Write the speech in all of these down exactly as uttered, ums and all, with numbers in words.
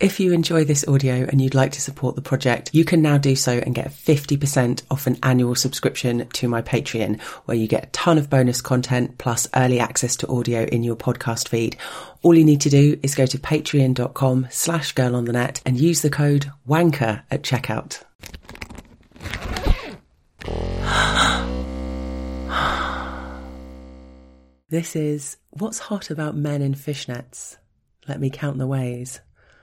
If you enjoy this audio and you'd like to support the project, you can now do so and get fifty percent off an annual subscription to my Patreon, where you get a ton of bonus content plus early access to audio in your podcast feed. All you need to do is go to patreon.com slash girl on the net and use the code WANKER at checkout. This is What's Hot About Men in Fishnets. Let me count the ways.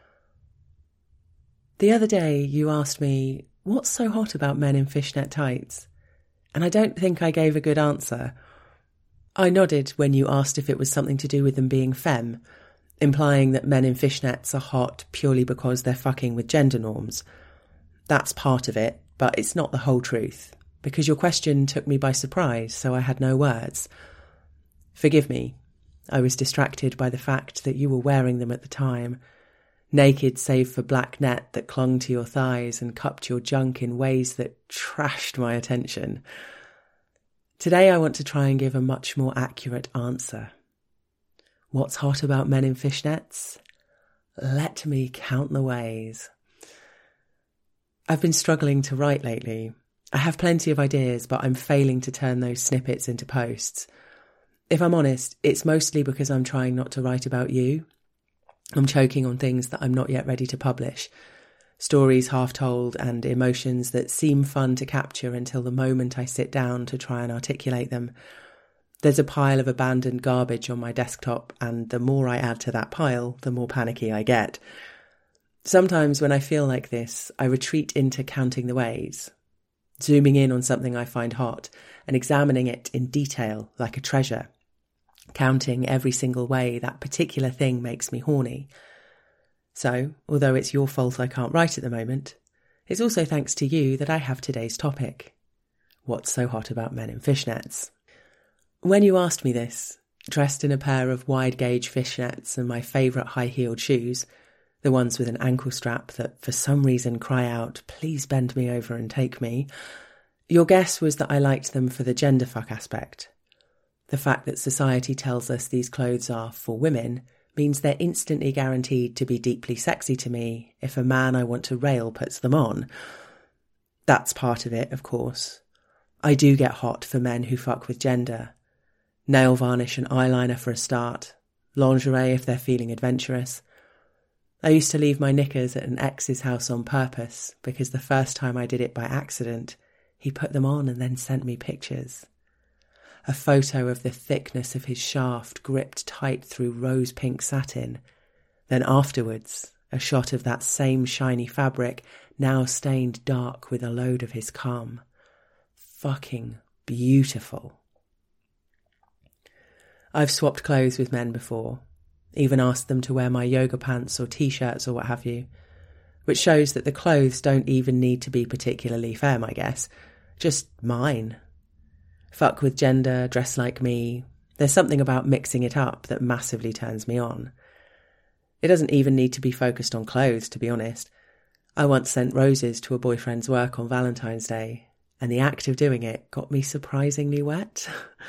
The other day you asked me, what's so hot about men in fishnet tights? And I don't think I gave a good answer. I nodded when you asked if it was something to do with them being femme, implying that men in fishnets are hot purely because they're fucking with gender norms. That's part of it, but it's not the whole truth, because your question took me by surprise, so I had no words. Forgive me, I was distracted by the fact that you were wearing them at the time, naked save for black net that clung to your thighs and cupped your junk in ways that trashed my attention. Today I want to try and give a much more accurate answer. What's hot about men in fishnets? Let me count the ways. I've been struggling to write lately. I have plenty of ideas, but I'm failing to turn those snippets into posts. If I'm honest, it's mostly because I'm trying not to write about you. I'm choking on things that I'm not yet ready to publish. Stories half told and emotions that seem fun to capture until the moment I sit down to try and articulate them. There's a pile of abandoned garbage on my desktop, and the more I add to that pile, the more panicky I get. Sometimes when I feel like this, I retreat into counting the ways, zooming in on something I find hot and examining it in detail like a treasure, counting every single way that particular thing makes me horny. So, although it's your fault I can't write at the moment, it's also thanks to you that I have today's topic. What's so hot about men in fishnets? When you asked me this, dressed in a pair of wide-gauge fishnets and my favourite high-heeled shoes, the ones with an ankle strap that for some reason cry out, please bend me over and take me, your guess was that I liked them for the genderfuck aspect. The fact that society tells us these clothes are for women means they're instantly guaranteed to be deeply sexy to me if a man I want to rail puts them on. That's part of it, of course. I do get hot for men who fuck with gender. Nail varnish and eyeliner for a start. Lingerie if they're feeling adventurous. I used to leave my knickers at an ex's house on purpose because the first time I did it by accident, he put them on and then sent me pictures. A photo of the thickness of his shaft gripped tight through rose-pink satin. Then afterwards, a shot of that same shiny fabric, now stained dark with a load of his cum. Fucking beautiful. I've swapped clothes with men before, even asked them to wear my yoga pants or t-shirts or what have you, which shows that the clothes don't even need to be particularly femme, I guess, just mine. Fuck with gender, dress like me. There's something about mixing it up that massively turns me on. It doesn't even need to be focused on clothes, to be honest. I once sent roses to a boyfriend's work on Valentine's Day, and the act of doing it got me surprisingly wet.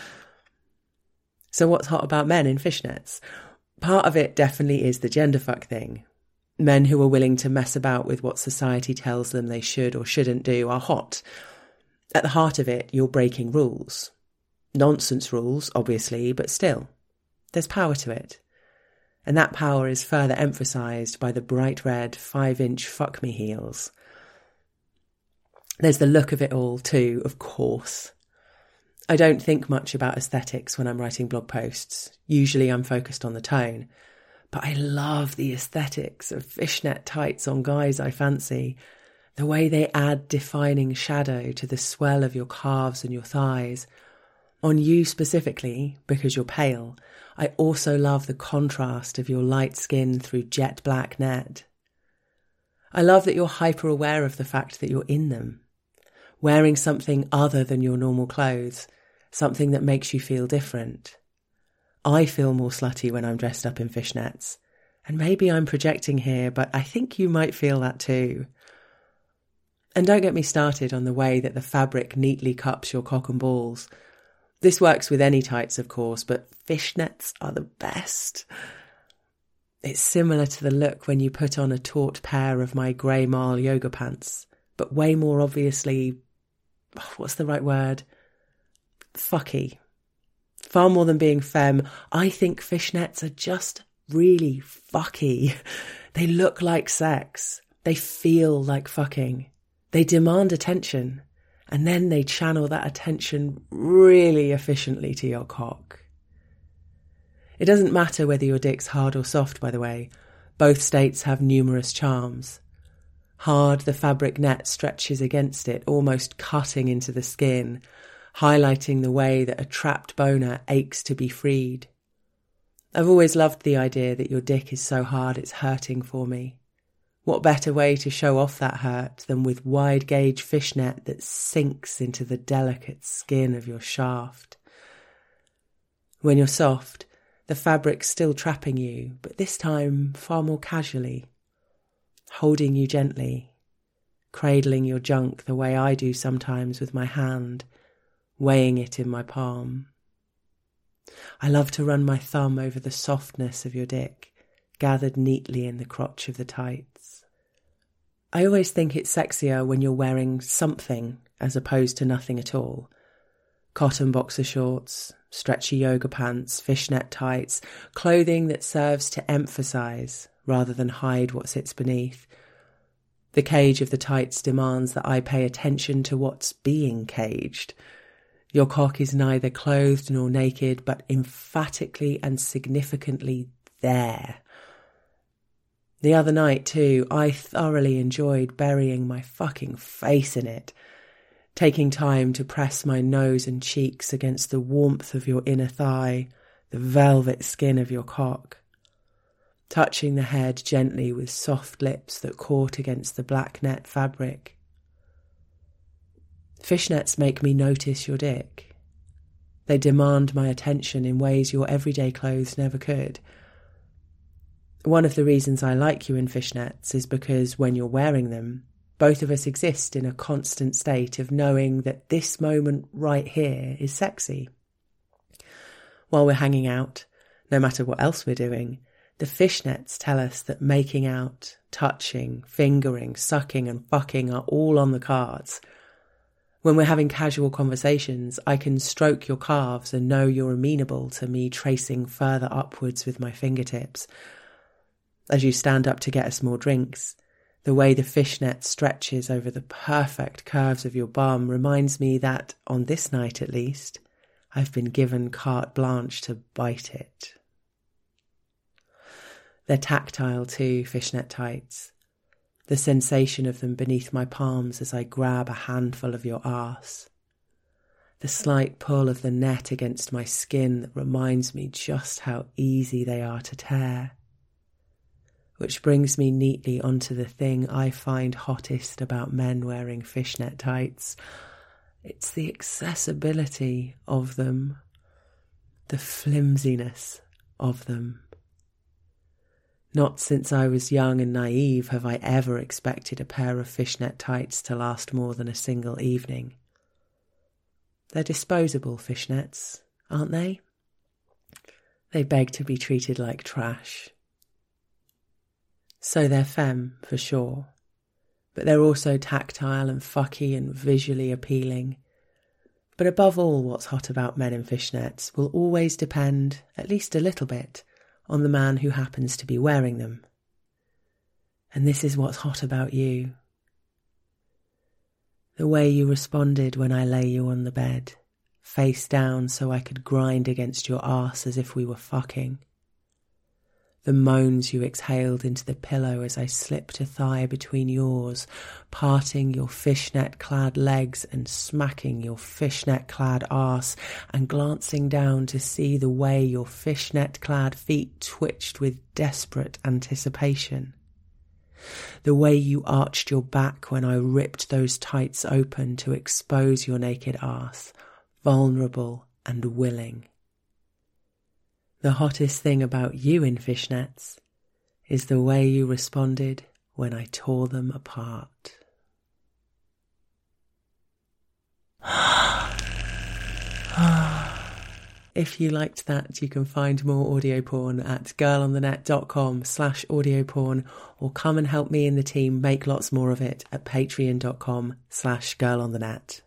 So what's hot about men in fishnets? Part of it definitely is the genderfuck thing. Men who are willing to mess about with what society tells them they should or shouldn't do are hot. At the heart of it, you're breaking rules. Nonsense rules, obviously, but still. There's power to it. And that power is further emphasised by the bright red five-inch fuck-me heels. There's the look of it all too, of course. I don't think much about aesthetics when I'm writing blog posts. Usually I'm focused on the tone. But I love the aesthetics of fishnet tights on guys I fancy. The way they add defining shadow to the swell of your calves and your thighs. On you specifically, because you're pale, I also love the contrast of your light skin through jet black net. I love that you're hyper aware of the fact that you're in them. Wearing something other than your normal clothes, something that makes you feel different. I feel more slutty when I'm dressed up in fishnets. And maybe I'm projecting here, but I think you might feel that too. And don't get me started on the way that the fabric neatly cups your cock and balls. This works with any tights, of course, but fishnets are the best. It's similar to the look when you put on a taut pair of my grey marl yoga pants, but way more obviously, what's the right word? Fucky. Far more than being femme, I think fishnets are just really fucky. They look like sex. They feel like fucking. They demand attention. And then they channel that attention really efficiently to your cock. It doesn't matter whether your dick's hard or soft, by the way. Both states have numerous charms. Hard, the fabric net stretches against it, almost cutting into the skin, highlighting the way that a trapped boner aches to be freed. I've always loved the idea that your dick is so hard it's hurting for me. What better way to show off that hurt than with wide-gauge fishnet that sinks into the delicate skin of your shaft? When you're soft, the fabric's still trapping you, but this time far more casually, holding you gently, cradling your junk the way I do sometimes with my hand, weighing it in my palm. I love to run my thumb over the softness of your dick, gathered neatly in the crotch of the tights. I always think it's sexier when you're wearing something as opposed to nothing at all. Cotton boxer shorts, stretchy yoga pants, fishnet tights, clothing that serves to emphasise rather than hide what sits beneath. The cage of the tights demands that I pay attention to what's being caged. Your cock is neither clothed nor naked, but emphatically and significantly there. The other night, too, I thoroughly enjoyed burying my fucking face in it, taking time to press my nose and cheeks against the warmth of your inner thigh, the velvet skin of your cock, touching the head gently with soft lips that caught against the black net fabric. Fishnets make me notice your dick. They demand my attention in ways your everyday clothes never could. One of the reasons I like you in fishnets is because when you're wearing them, both of us exist in a constant state of knowing that this moment right here is sexy. While we're hanging out, no matter what else we're doing, the fishnets tell us that making out, touching, fingering, sucking and fucking are all on the cards. When we're having casual conversations, I can stroke your calves and know you're amenable to me tracing further upwards with my fingertips. As you stand up to get us more drinks, the way the fishnet stretches over the perfect curves of your bum reminds me that, on this night at least, I've been given carte blanche to bite it. They're tactile too, fishnet tights. The sensation of them beneath my palms as I grab a handful of your arse. The slight pull of the net against my skin that reminds me just how easy they are to tear. Which brings me neatly onto the thing I find hottest about men wearing fishnet tights. It's the accessibility of them, the flimsiness of them. Not since I was young and naive have I ever expected a pair of fishnet tights to last more than a single evening. They're disposable fishnets, aren't they? They beg to be treated like trash. So they're femme, for sure, but they're also tactile and fucky and visually appealing. But above all, what's hot about men in fishnets will always depend, at least a little bit, on the man who happens to be wearing them. And this is what's hot about you. The way you responded when I lay you on the bed, face down so I could grind against your arse as if we were fucking. The moans you exhaled into the pillow as I slipped a thigh between yours, parting your fishnet-clad legs and smacking your fishnet-clad arse, and glancing down to see the way your fishnet-clad feet twitched with desperate anticipation. The way you arched your back when I ripped those tights open to expose your naked arse, vulnerable and willing. The hottest thing about you in fishnets is the way you responded when I tore them apart. If you liked that, you can find more audio porn at girlonthenet.com slash audio porn, or come and help me and the team make lots more of it at patreon.com slash girlonthenet.